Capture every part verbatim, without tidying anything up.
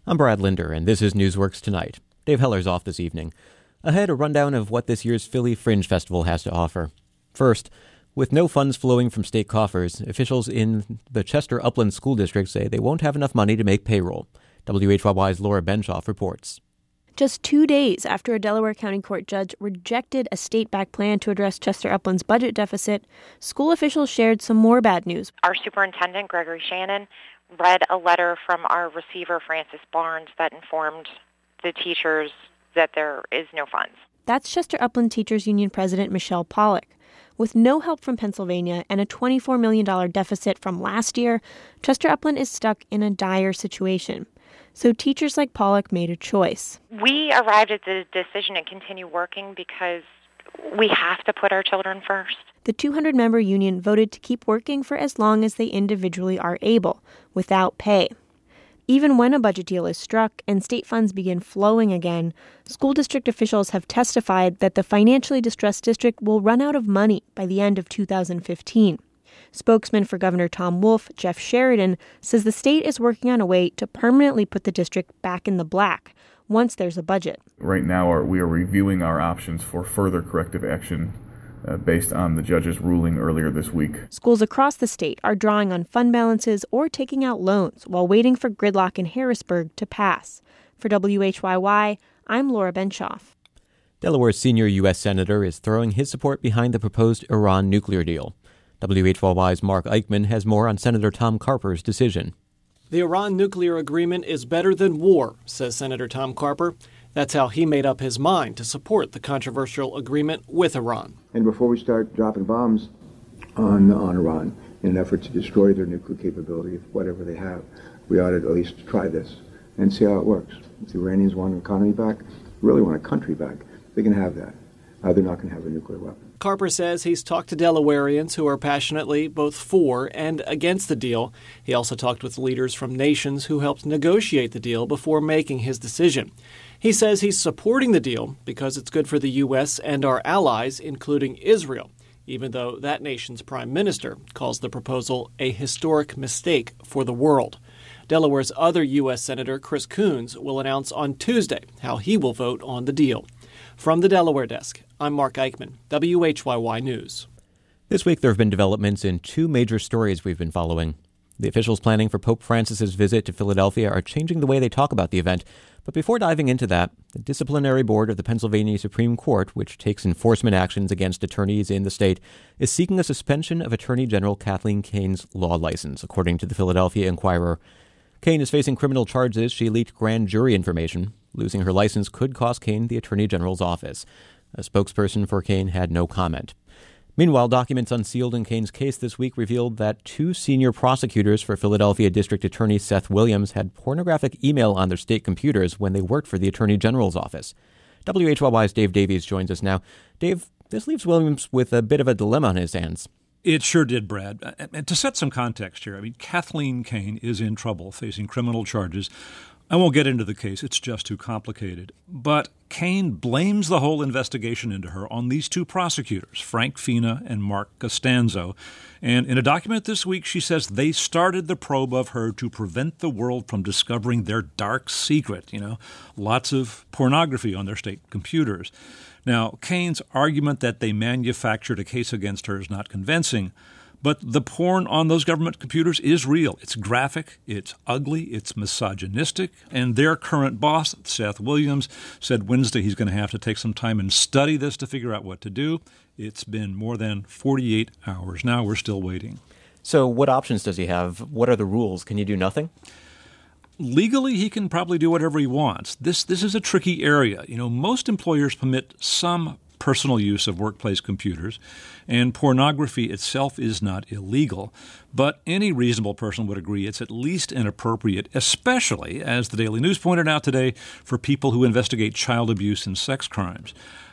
I'm Brad Linder, and this is Newsworks Tonight. Dave Heller's off this evening. Ahead, a rundown of what this year's Philly Fringe Festival has to offer. First, with no funds flowing from state coffers, officials in the Chester Upland School District say they won't have enough money to make payroll. W H Y Y's Laura Benshoff reports. Just two days after a Delaware County Court judge rejected a state-backed plan to address Chester Upland's budget deficit, school officials shared some more bad news. Our superintendent, Gregory Shannon, read a letter from our receiver, Francis Barnes, that informed the teachers that there is no funds. That's Chester Upland Teachers Union President Michelle Pollack. With no help from Pennsylvania and a twenty-four million dollars deficit from last year, Chester Upland is stuck in a dire situation. So teachers like Pollack made a choice. We arrived at the decision to continue working because we have to put our children first. The two hundred member union voted to keep working for as long as they individually are able, without pay. Even when a budget deal is struck and state funds begin flowing again, school district officials have testified that the financially distressed district will run out of money by the end of two thousand fifteen. Spokesman for Governor Tom Wolf, Jeff Sheridan, says the state is working on a way to permanently put the district back in the black once there's a budget. Right now, we are reviewing our options for further corrective action uh, based on the judge's ruling earlier this week. Schools across the state are drawing on fund balances or taking out loans while waiting for gridlock in Harrisburg to pass. For W H Y Y, I'm Laura Benshoff. Delaware's senior U S senator is throwing his support behind the proposed Iran nuclear deal. W H Y Y's Mark Eichman has more on Senator Tom Carper's decision. The Iran nuclear agreement is better than war, says Senator Tom Carper. That's how he made up his mind to support the controversial agreement with Iran. And before we start dropping bombs on, on Iran in an effort to destroy their nuclear capability, whatever they have, we ought to at least try this and see how it works. If the Iranians want an economy back, really want a country back, they can have that. Uh, they're not going to have a nuclear weapon. Carper says he's talked to Delawareans who are passionately both for and against the deal. He also talked with leaders from nations who helped negotiate the deal before making his decision. He says he's supporting the deal because it's good for the U S and our allies, including Israel, even though that nation's prime minister calls the proposal a historic mistake for the world. Delaware's other U S Senator Chris Coons will announce on Tuesday how he will vote on the deal. From the Delaware desk, I'm Mark Eichman, W H Y Y News. This week there have been developments in two major stories we've been following. The officials planning for Pope Francis's visit to Philadelphia are changing the way they talk about the event. But before diving into that, the disciplinary board of the Pennsylvania Supreme Court, which takes enforcement actions against attorneys in the state, is seeking a suspension of Attorney General Kathleen Kane's law license, according to the Philadelphia Inquirer. Kane is facing criminal charges. She leaked grand jury information. Losing her license could cost Kane the Attorney General's office. A spokesperson for Kane had no comment. Meanwhile, documents unsealed in Kane's case this week revealed that two senior prosecutors for Philadelphia District Attorney Seth Williams had pornographic email on their state computers when they worked for the Attorney General's office. W H Y Y's Dave Davies joins us now. Dave, this leaves Williams with a bit of a dilemma on his hands. It sure did, Brad. And to set some context here, I mean, Kathleen Kane is in trouble, facing criminal charges. I won't get into the case. It's just too complicated. But Kane blames the whole investigation into her on these two prosecutors, Frank Fina and Mark Costanzo. And in a document this week, she says they started the probe of her to prevent the world from discovering their dark secret, you know, lots of pornography on their state computers. Now, Kane's argument that they manufactured a case against her is not convincing. But the porn on those government computers is real. It's graphic, it's ugly, it's misogynistic. And their current boss, Seth Williams, said Wednesday he's going to have to take some time and study this to figure out what to do. It's been more than forty-eight hours. Now we're still waiting. So what options does he have? What are the rules? Can you do nothing? Legally, he can probably do whatever he wants. This this is a tricky area. You know, most employers permit some personal use of workplace computers, and pornography itself is not illegal. But any reasonable person would agree it's at least inappropriate, especially, as the Daily News pointed out today, for people who investigate child abuse and sex crimes.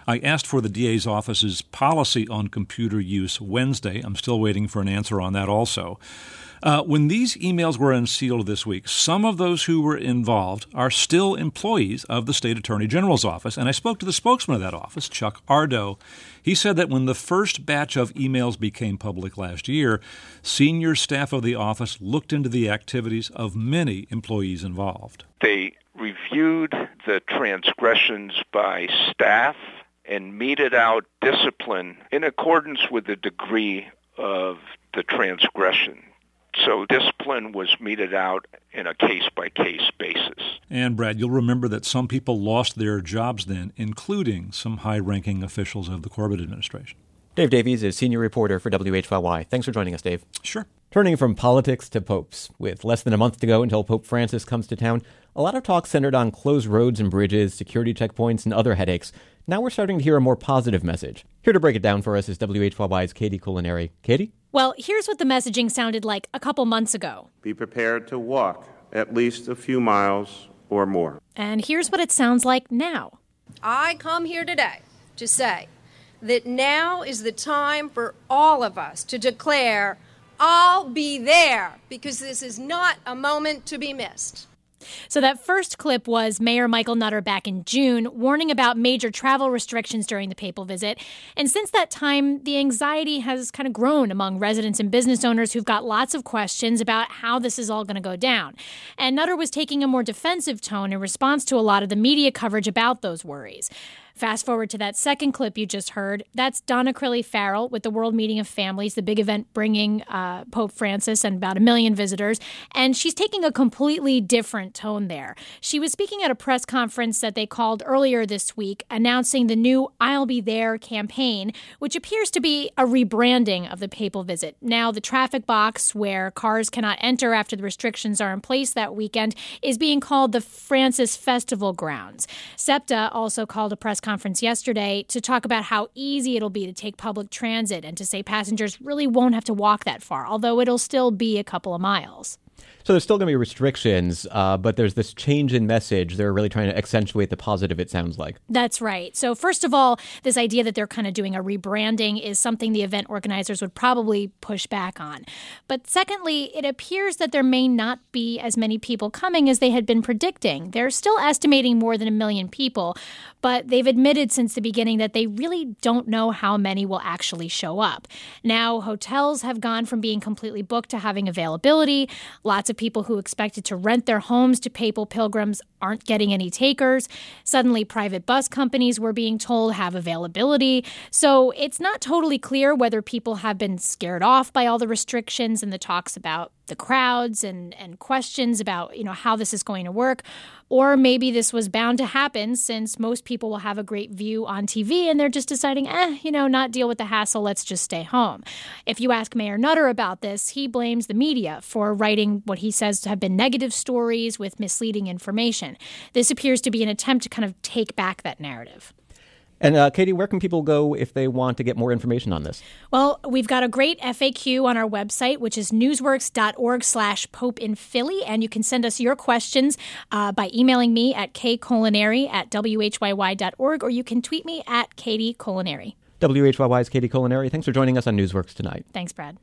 I asked for the D A's office's policy on computer use Wednesday. I'm still waiting for an answer on that also. Uh, when these emails were unsealed this week, some of those who were involved are still employees of the State Attorney General's office, and I spoke to the spokesman of that office, Chuck Ardo. He said that when the first batch of emails became public last year, senior staff of the office looked into the activities of many employees involved. They reviewed the transgressions by staff and meted out discipline in accordance with the degree of the transgression. So discipline was meted out in a case-by-case basis. And, Brad, you'll remember that some people lost their jobs then, including some high-ranking officials of the Corbett administration. Dave Davies is senior reporter for W H Y Y. Thanks for joining us, Dave. Sure. Turning from politics to popes, with less than a month to go until Pope Francis comes to town, a lot of talk centered on closed roads and bridges, security checkpoints, and other headaches. Now we're starting to hear a more positive message. Here to break it down for us is W H Y Y's Katie Culinary. Katie? Well, here's what the messaging sounded like a couple months ago. Be prepared to walk at least a few miles or more. And here's what it sounds like now. I come here today to say that now is the time for all of us to declare, I'll be there, because this is not a moment to be missed. So that first clip was Mayor Michael Nutter back in June, warning about major travel restrictions during the papal visit. And since that time, the anxiety has kind of grown among residents and business owners who've got lots of questions about how this is all going to go down. And Nutter was taking a more defensive tone in response to a lot of the media coverage about those worries. Fast forward to that second clip you just heard. That's Donna Crilly-Farrell with the World Meeting of Families, the big event bringing uh, Pope Francis and about a million visitors. And she's taking a completely different tone there. She was speaking at a press conference that they called earlier this week, announcing the new I'll Be There campaign, which appears to be a rebranding of the papal visit. Now, the traffic box where cars cannot enter after the restrictions are in place that weekend is being called the Francis Festival Grounds. SEPTA also called a press conference yesterday to talk about how easy it'll be to take public transit and to say passengers really won't have to walk that far, although it'll still be a couple of miles. So there's still going to be restrictions, uh, but there's this change in message. They're really trying to accentuate the positive, it sounds like. That's right. So first of all, this idea that they're kind of doing a rebranding is something the event organizers would probably push back on. But secondly, it appears that there may not be as many people coming as they had been predicting. They're still estimating more than a million people, but they've admitted since the beginning that they really don't know how many will actually show up. Now, hotels have gone from being completely booked to having availability. Lots of people who expected to rent their homes to papal pilgrims aren't getting any takers. Suddenly, private bus companies were being told have availability. So it's not totally clear whether people have been scared off by all the restrictions and the talks about the crowds and, and questions about, you know, how this is going to work. Or maybe this was bound to happen since most people will have a great view on T V and they're just deciding, eh, you know, not deal with the hassle, let's just stay home. If you ask Mayor Nutter about this, he blames the media for writing what he says have been negative stories with misleading information. This appears to be an attempt to kind of take back that narrative. And uh, Katie, where can people go if they want to get more information on this? Well, we've got a great F A Q on our website, which is newsworks.org slash Pope in Philly. And you can send us your questions uh, by emailing me at kculinary at w h y y dot org, or you can tweet me at Katie Culinary. W H Y Y's Katie Culinary. Thanks for joining us on Newsworks tonight. Thanks, Brad.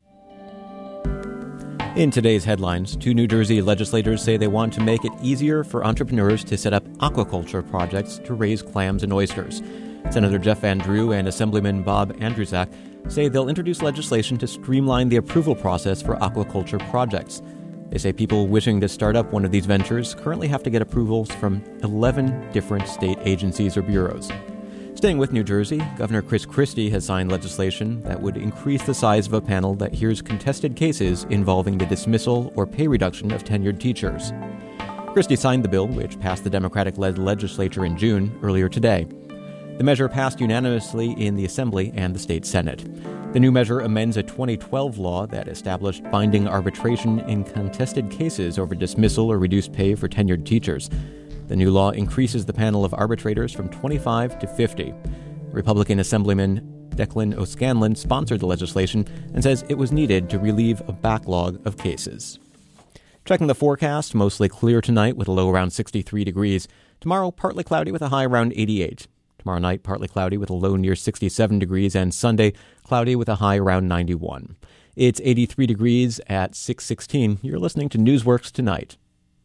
In today's headlines, two New Jersey legislators say they want to make it easier for entrepreneurs to set up aquaculture projects to raise clams and oysters. Senator Jeff Van Drew and Assemblyman Bob Andrusek say they'll introduce legislation to streamline the approval process for aquaculture projects. They say people wishing to start up one of these ventures currently have to get approvals from eleven different state agencies or bureaus. Staying with New Jersey, Governor Chris Christie has signed legislation that would increase the size of a panel that hears contested cases involving the dismissal or pay reduction of tenured teachers. Christie signed the bill, which passed the Democratic-led legislature in June, earlier today. The measure passed unanimously in the Assembly and the state Senate. The new measure amends a twenty twelve law that established binding arbitration in contested cases over dismissal or reduced pay for tenured teachers. The new law increases the panel of arbitrators from twenty-five to fifty. Republican Assemblyman Declan O'Scanlan sponsored the legislation and says it was needed to relieve a backlog of cases. Checking the forecast, mostly clear tonight with a low around sixty-three degrees. Tomorrow, partly cloudy with a high around eighty-eight. Tomorrow night, partly cloudy with a low near sixty-seven degrees, and Sunday, cloudy with a high around ninety-one. It's eighty-three degrees at six sixteen. You're listening to Newsworks Tonight.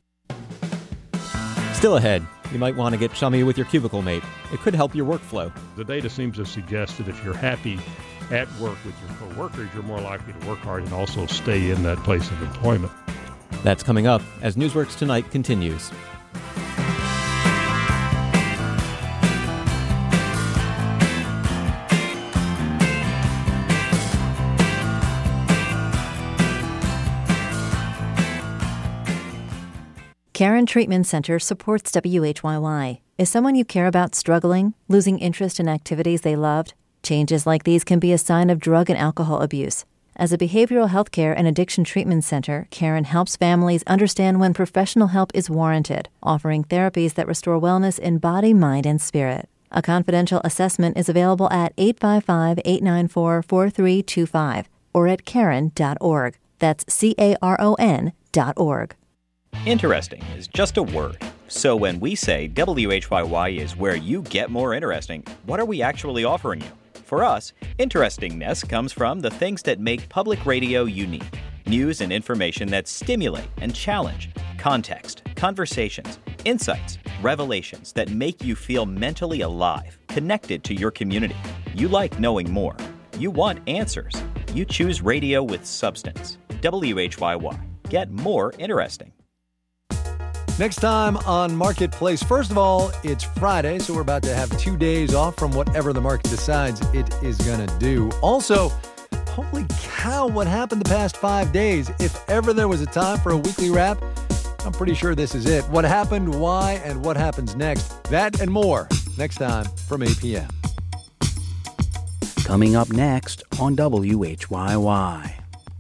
Still ahead, you might want to get chummy with your cubicle mate. It could help your workflow. The data seems to suggest that if you're happy at work with your coworkers, you're more likely to work hard and also stay in that place of employment. That's coming up as Newsworks Tonight continues. Caron Treatment Center supports W H Y Y. Is someone you care about struggling, losing interest in activities they loved? Changes like these can be a sign of drug and alcohol abuse. As a behavioral health care and addiction treatment center, Caron helps families understand when professional help is warranted, offering therapies that restore wellness in body, mind, and spirit. A confidential assessment is available at eight five five, eight nine four, four three two five or at caron dot org. That's C A R O N dot org. Interesting is just a word. So when we say W H Y Y is where you get more interesting, what are we actually offering you? For us, interestingness comes from the things that make public radio unique. News and information that stimulate and challenge. Context, conversations, insights, revelations that make you feel mentally alive, connected to your community. You like knowing more. You want answers. You choose radio with substance. W H Y Y. Get more interesting. Next time on Marketplace. First of all, it's Friday, so we're about to have two days off from whatever the market decides it is going to do. Also, holy cow, what happened the past five days? If ever there was a time for a weekly wrap, I'm pretty sure this is it. What happened, why, and what happens next? That and more next time from eight p.m. Coming up next on W H Y Y.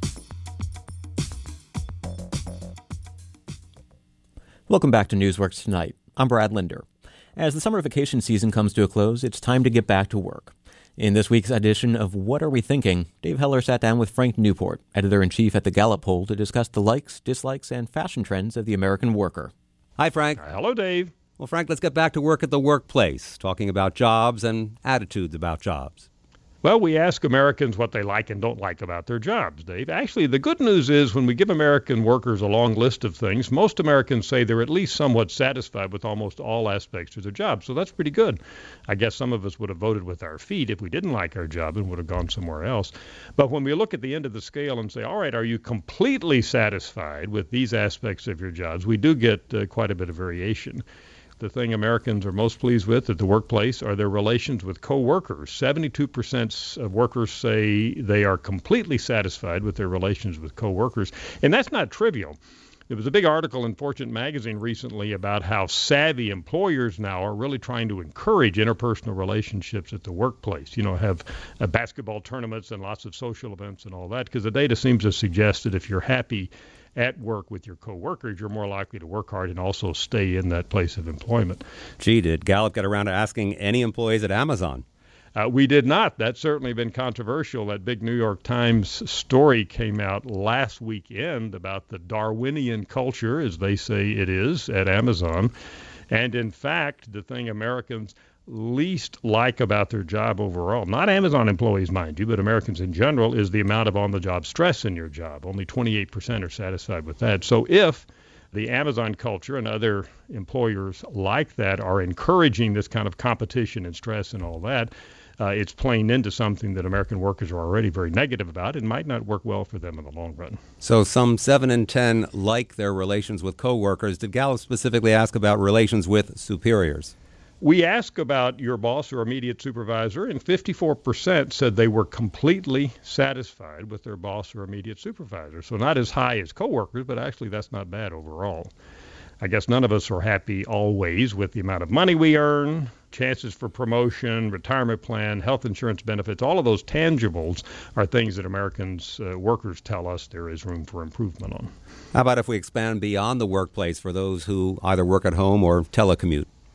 Welcome back to Newsworks Tonight. I'm Brad Linder. As the summer vacation season comes to a close, it's time to get back to work. In this week's edition of What Are We Thinking?, Dave Heller sat down with Frank Newport, editor-in-chief at the Gallup poll, to discuss the likes, dislikes, and fashion trends of the American worker. Hi, Frank. Hello, Dave. Well, Frank, let's get back to work at the workplace, talking about jobs and attitudes about jobs. Well, we ask Americans what they like and don't like about their jobs, Dave. Actually, the good news is when we give American workers a long list of things, most Americans say they're at least somewhat satisfied with almost all aspects of their job. So that's pretty good. I guess some of us would have voted with our feet if we didn't like our job and would have gone somewhere else. But when we look at the end of the scale and say, all right, are you completely satisfied with these aspects of your jobs, we do get uh, quite a bit of variation. The thing Americans are most pleased with at the workplace are their relations with coworkers. seventy-two percent of workers say they are completely satisfied with their relations with coworkers, and that's not trivial. There was a big article in Fortune magazine recently about how savvy employers now are really trying to encourage interpersonal relationships at the workplace. You know, have uh, basketball tournaments and lots of social events and all that, because the data seems to suggest that if you're happy at work with your coworkers, you're more likely to work hard and also stay in that place of employment. Gee, did Gallup get around to asking any employees at Amazon? Uh, we did not. That's certainly been controversial. That big New York Times story came out last weekend about the Darwinian culture, as they say it is, at Amazon. And in fact, the thing Americans least like about their job overall, not Amazon employees, mind you, but Americans in general, is the amount of on-the-job stress in your job. Only twenty-eight percent are satisfied with that. So if the Amazon culture and other employers like that are encouraging this kind of competition and stress and all that, uh, it's playing into something that American workers are already very negative about and might not work well for them in the long run. So some seven in ten like their relations with coworkers. Did Gallup specifically ask about relations with superiors? We asked about your boss or immediate supervisor, and fifty-four percent said they were completely satisfied with their boss or immediate supervisor. So not as high as coworkers, but actually that's not bad overall. I guess none of us are happy always with the amount of money we earn, chances for promotion, retirement plan, health insurance benefits. All of those tangibles are things that Americans, uh, workers tell us there is room for improvement on. How about if we expand beyond the workplace for those who either work at home or telecommute?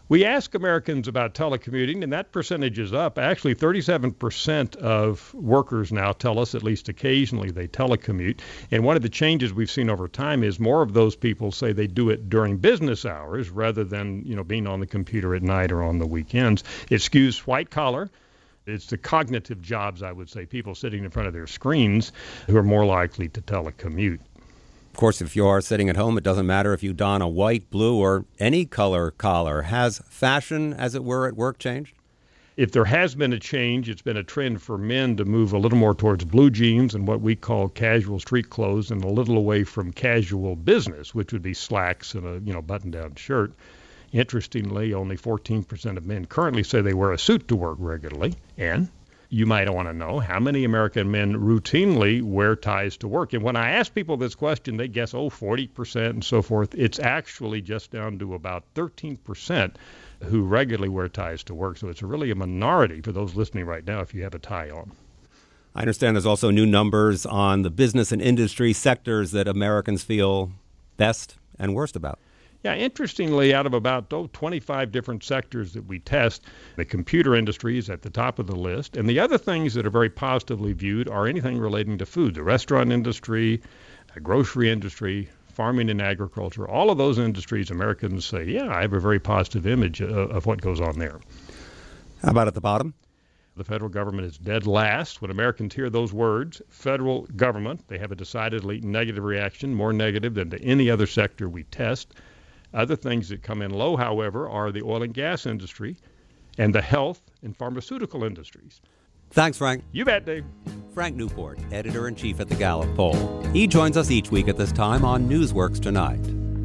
We ask Americans about telecommuting, and that percentage is up. Actually, thirty-seven percent of workers now tell us at least occasionally they telecommute. And one of the changes we've seen over time is more of those people say they do it during business hours rather than, you know, being on the computer at night or on the weekends. It skews white collar. It's the cognitive jobs, I would say, people sitting in front of their screens who are more likely to telecommute. Of course, if you are sitting at home, it doesn't matter if you don a white, blue, or any color collar. Has fashion, as it were, at work changed? If there has been a change, it's been a trend for men to move a little more towards blue jeans and what we call casual street clothes, and a little away from casual business, which would be slacks and a you know button-down shirt. Interestingly, only fourteen percent of men currently say they wear a suit to work regularly, and you might want to know how many American men routinely wear ties to work. And when I ask people this question, they guess, oh, forty percent and so forth. It's actually just down to about thirteen percent who regularly wear ties to work. So it's really a minority for those listening right now if you have a tie on. I understand there's also new numbers on the business and industry sectors that Americans feel best and worst about. Yeah, interestingly, out of about oh, twenty-five different sectors that we test, the computer industry is at the top of the list. And the other things that are very positively viewed are anything relating to food, the restaurant industry, the grocery industry, farming and agriculture. All of those industries, Americans say, yeah, I have a very positive image of, of what goes on there. How about at the bottom? The federal government is dead last. When Americans hear those words, federal government, they have a decidedly negative reaction, more negative than to any other sector we test. Other things that come in low, however, are the oil and gas industry and the health and pharmaceutical industries. Thanks, Frank. You bet, Dave. Frank Newport, editor-in-chief at the Gallup Poll. He joins us each week at this time on Newsworks Tonight.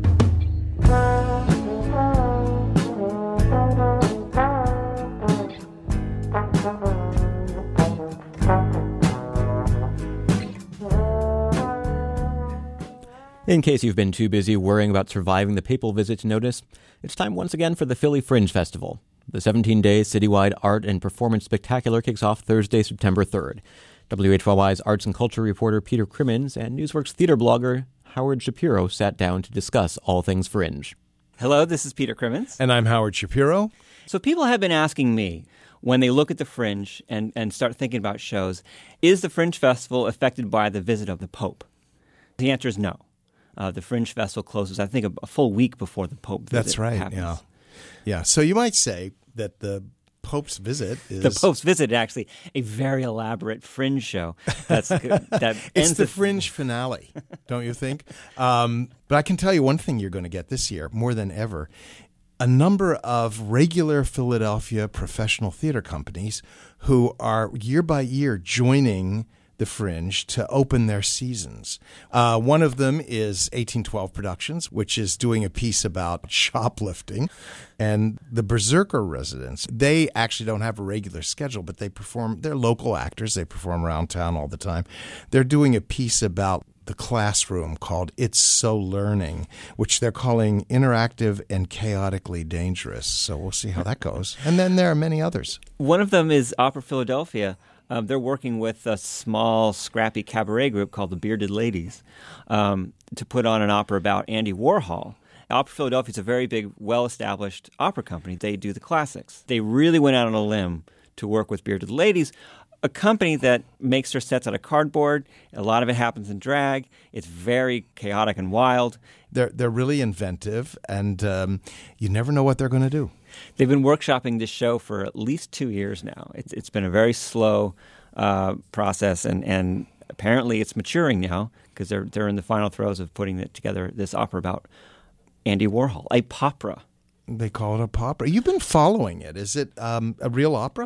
In case you've been too busy worrying about surviving the papal visit to notice, it's time once again for the Philly Fringe Festival. The seventeen-day citywide art and performance spectacular kicks off Thursday, September third. W H Y Y's arts and culture reporter Peter Crimmins and Newsworks theater blogger Howard Shapiro sat down to discuss all things Fringe. Hello, this is Peter Crimmins. And I'm Howard Shapiro. So people have been asking me, when they look at the Fringe and, and start thinking about shows, is the Fringe Festival affected by the visit of the Pope? The answer is no. Uh, the Fringe Festival closes, I think, a, a full week before the Pope visit That's right, happens. yeah. Yeah, so you might say that the Pope's visit is... The Pope's visit is actually a very elaborate Fringe show. That's that It's ends the Fringe finale, don't you think? Um, but I can tell you one thing you're going to get this year, more than ever. A number of regular Philadelphia professional theater companies who are year by year joining the Fringe to open their seasons. Uh, one of them is eighteen twelve Productions, which is doing a piece about shoplifting. And the Berserker Residents, they actually don't have a regular schedule, but they perform, they're local actors. They perform around town all the time. They're doing a piece about the classroom called It's So Learning, which they're calling interactive and chaotically dangerous. So we'll see how that goes. And then there are many others. One of them is Opera Philadelphia. Um, they're working with a small, scrappy cabaret group called the Bearded Ladies um, to put on an opera about Andy Warhol. Opera Philadelphia is a very big, well-established opera company. They do the classics. They really went out on a limb to work with Bearded Ladies, a company that makes their sets out of cardboard. A lot of it happens in drag. It's very chaotic and wild. They're, they're really inventive, and um, you never know what they're going to do. They've been workshopping this show for at least two years now. It's it's been a very slow uh, process, and, and apparently it's maturing now because they're they're in the final throes of putting it together. This opera about Andy Warhol, a popera. They call it a popera. You've been following it. Is it um, a real opera?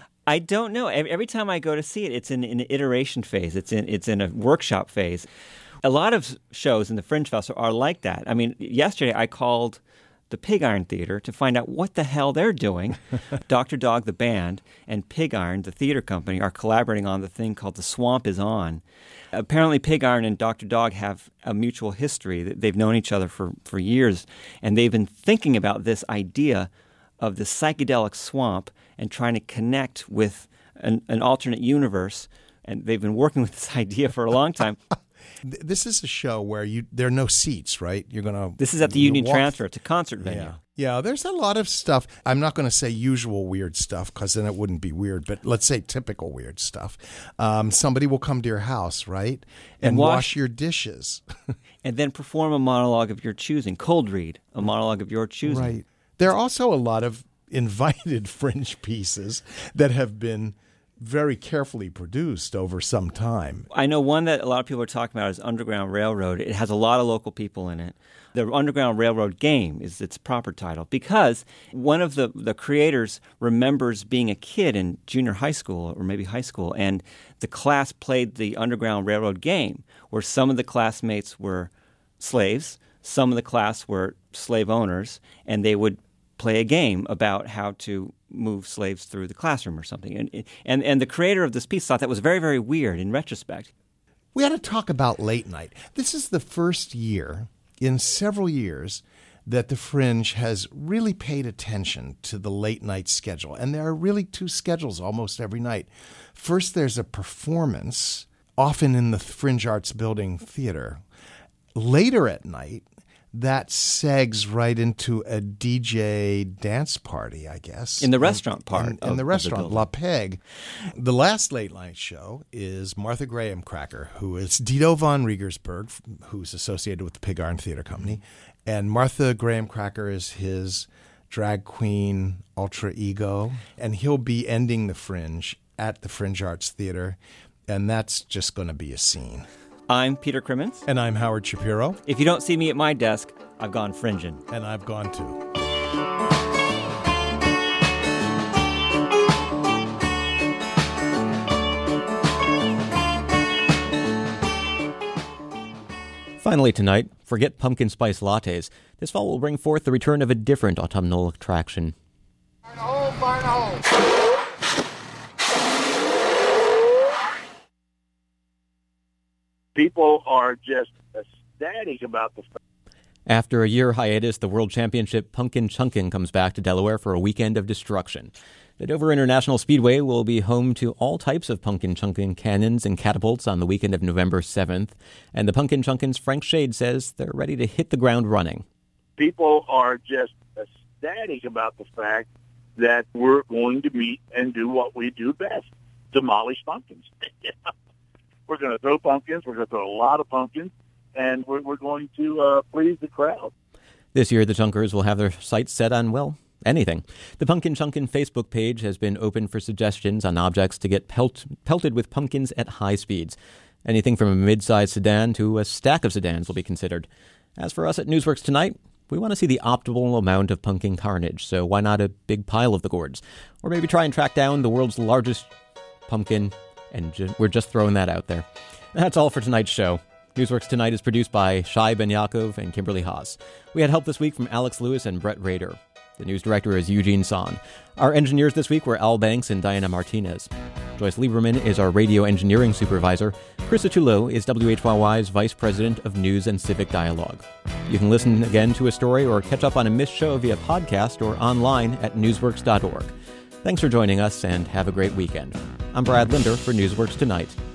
I don't know. Every, every time I go to see it, it's in, in an iteration phase. It's in it's in a workshop phase. A lot of shows in the Fringe Festival are like that. I mean, yesterday I called the Pig Iron Theater to find out what the hell they're doing. Doctor Dog, the band, and Pig Iron, the theater company, are collaborating on the thing called The Swamp Is On. Apparently, Pig Iron and Doctor Dog have a mutual history. They've known each other for, for years, and they've been thinking about this idea of the psychedelic swamp and trying to connect with an, an alternate universe. And they've been working with this idea for a long time. Th- This is a show where you there are no seats, right? You're gonna. This is at the Union Transfer. It's a concert venue. Yeah. Yeah, there's a lot of stuff. I'm not going to say usual weird stuff because then it wouldn't be weird, but let's say typical weird stuff. Um, somebody will come to your house, right? And, And wash, wash- your dishes. And then perform a monologue of your choosing. Cold read, a monologue of your choosing. Right. There are also a lot of invited fringe pieces that have been very carefully produced over some time. I know one that a lot of people are talking about is Underground Railroad. It has a lot of local people in it. The Underground Railroad Game is its proper title because one of the, the creators remembers being a kid in junior high school or maybe high school, and the class played the Underground Railroad Game where some of the classmates were slaves, some of the class were slave owners, and they would play a game about how to move slaves through the classroom or something. And, and, and the creator of this piece thought that was very, very weird in retrospect. We ought to talk about late night. This is the first year in several years that the Fringe has really paid attention to the late night schedule. And there are really two schedules almost every night. First, there's a performance, often in the Fringe Arts Building Theater. Later at night, that segs right into a D J dance party, I guess. In the restaurant part. In, in, of, in the of restaurant, the La Peg. The last late night show is Martha Graham Cracker, who is Dito von Riegersberg, who's associated with the Pig Iron Theater Company. And Martha Graham Cracker is his drag queen alter ego. And he'll be ending the Fringe at the Fringe Arts Theater. And that's just going to be a scene. I'm Peter Crimmins. And I'm Howard Shapiro. If you don't see me at my desk, I've gone fringing. And I've gone too. Finally tonight, forget pumpkin spice lattes. This fall will bring forth the return of a different autumnal attraction. Fire in a hole, fire in a hole. People are just ecstatic about the fact. After a year hiatus, the World Championship Pumpkin Chunkin' comes back to Delaware for a weekend of destruction. The Dover International Speedway will be home to all types of Pumpkin Chunkin' cannons and catapults on the weekend of November seventh. And the Pumpkin Chunkin's Frank Shade says they're ready to hit the ground running. People are just ecstatic about the fact that we're going to meet and do what we do best, demolish pumpkins. We're going to throw pumpkins. We're going to throw a lot of pumpkins, and we're, we're going to uh, please the crowd. This year, the Chunkers will have their sights set on, well, anything. The Pumpkin Chunkin' Facebook page has been open for suggestions on objects to get pelt- pelted with pumpkins at high speeds. Anything from a mid-sized sedan to a stack of sedans will be considered. As for us at Newsworks Tonight, we want to see the optimal amount of pumpkin carnage, so why not a big pile of the gourds? Or maybe try and track down the world's largest pumpkin. And ju- we're just throwing that out there. That's all for tonight's show. Newsworks Tonight is produced by Shai Ben Yaakov and Kimberly Haas. We had help this week from Alex Lewis and Brett Rader. The news director is Eugene Son. Our engineers this week were Al Banks and Diana Martinez. Joyce Lieberman is our radio engineering supervisor. Chris Atullo is W H Y Y's vice president of news and civic dialogue. You can listen again to a story or catch up on a missed show via podcast or online at newsworks dot org. Thanks for joining us, and have a great weekend. I'm Brad Linder for Newsworks Tonight.